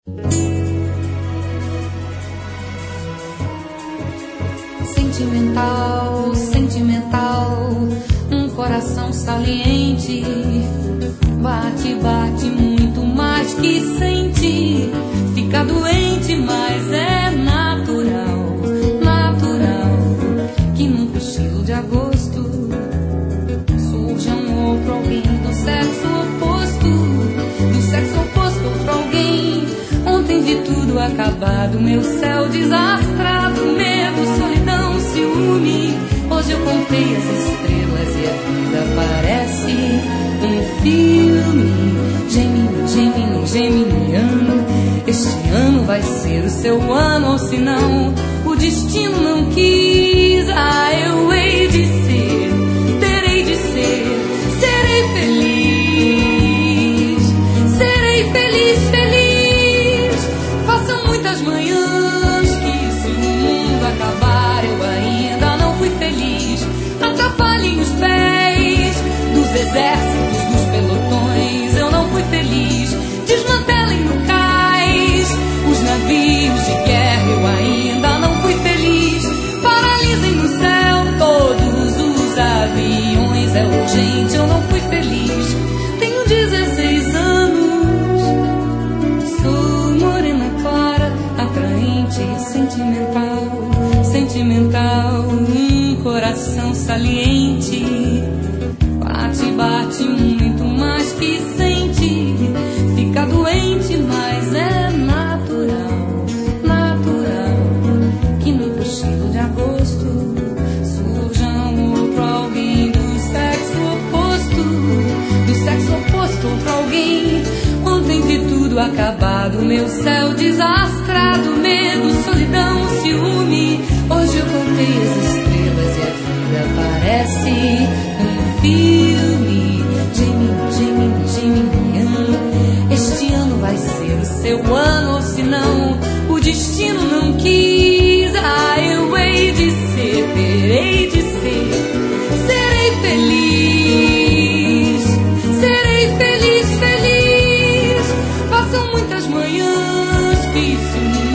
Sentimental, sentimental, um coração saliente. Bate, bate muito mais que sente. Fica doente, mas é natural, natural. Que num cochilo de agosto surja um outro alguém do sexo oposto. Do sexo oposto, outro alguém. Ontem vi tudo acabado, meu céu desastrado. Medo, solidão, ciúme. Hoje eu contei as estrelas e a vida parece um filme. Gemini, Gemini, geminiano. Este ano vai ser o seu ano, ou se não, o destino não quis. Ah, eu hei de ser, terei de ser, serei feliz. Serei feliz, feliz. Passam muitas manhãs que se o mundo acabar eu ainda não fui feliz. Atrapalhem os pés dos exércitos, dos pelotões, eu não fui feliz. Desmantelem no cais os navios de guerra, eu ainda não fui feliz. Paralisem no céu todos os aviões, é urgente, eu não fui feliz. Tenho 16 anos, sou morena clara, atraente, sentimental, sentimental, um coração saliente. Bate, bate muito mais que sente. Fica doente, mas é natural, natural. Que no cochilo de agosto surja um outro alguém do sexo oposto. Do sexo oposto, outro alguém. Ontem vi tudo acabado, meu céu desastrado. Medo, solidão, ciúme. Hoje eu contei as estrelas e a vida parece um filme. Gemini, Gemini, geminiano. Este ano vai ser o seu ano, ou se não, o destino não quis. Ah, eu hei de ser, terei de ser, serei feliz. Serei feliz, feliz. Passam muitas manhãs que se